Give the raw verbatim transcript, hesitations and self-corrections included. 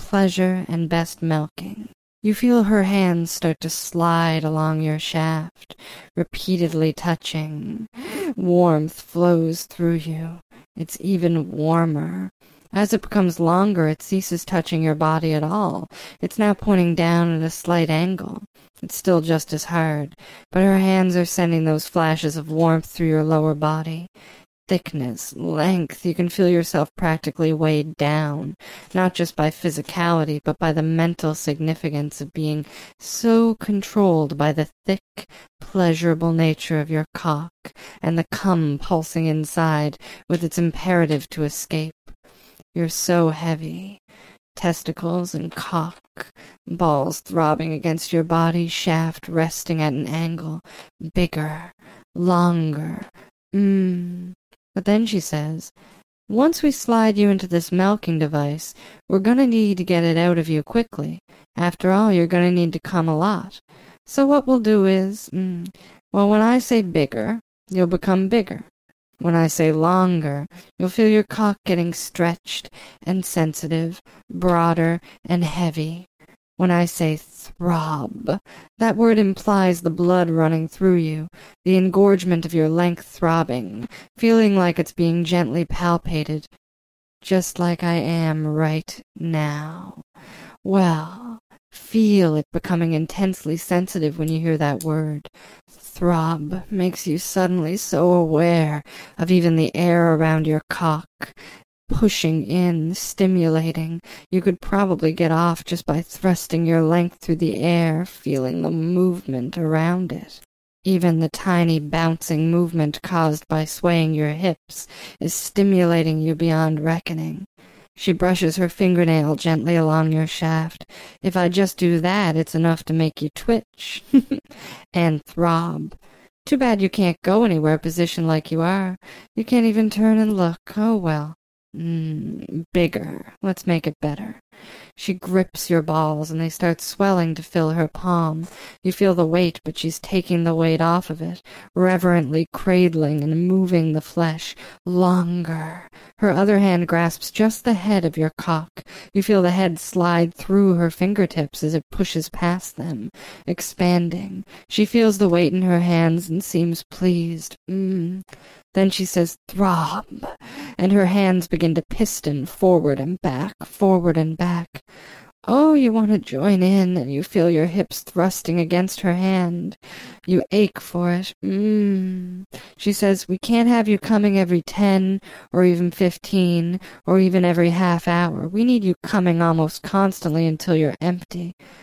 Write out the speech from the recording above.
pleasure and best milking. You feel her hands start to slide along your shaft, repeatedly touching. Warmth flows through you. It's even warmer. As it becomes longer, it ceases touching your body at all. It's now pointing down at a slight angle. It's still just as hard, but her hands are sending those flashes of warmth through your lower body. Thickness, length, you can feel yourself practically weighed down, not just by physicality, but by the mental significance of being so controlled by the thick, pleasurable nature of your cock and the cum pulsing inside with its imperative to escape. You're so heavy. Testicles and cock, balls throbbing against your body, shaft resting at an angle, bigger, longer. Mmm. But then she says, once we slide you into this milking device, we're going to need to get it out of you quickly. After all, you're going to need to come a lot. So what we'll do is, mm, well, when I say bigger, you'll become bigger. When I say longer, you'll feel your cock getting stretched and sensitive, broader and heavy. When I say throb, that word implies the blood running through you, the engorgement of your length throbbing, feeling like it's being gently palpated, just like I am right now. Well, feel it becoming intensely sensitive when you hear that word. Throb makes you suddenly so aware of even the air around your cock, pushing in, stimulating. You could probably get off just by thrusting your length through the air, feeling the movement around it. Even the tiny bouncing movement caused by swaying your hips is stimulating you beyond reckoning. She brushes her fingernail gently along your shaft. If I just do that, it's enough to make you twitch and throb. Too bad you can't go anywhere positioned like you are. You can't even turn and look. Oh, well. Mm, bigger. Let's make it better. She grips your balls, and they start swelling to fill her palm. You feel the weight, but she's taking the weight off of it, reverently cradling and moving the flesh longer. Her other hand grasps just the head of your cock. You feel the head slide through her fingertips as it pushes past them, expanding. She feels the weight in her hands and seems pleased. Mm. Then she says, throb, and her hands begin to piston forward and back, forward and back. Oh, you want to join in, and you feel your hips thrusting against her hand. You ache for it. Mmm. She says, we can't have you coming every ten, or even fifteen, or even every half hour. We need you coming almost constantly until you're empty.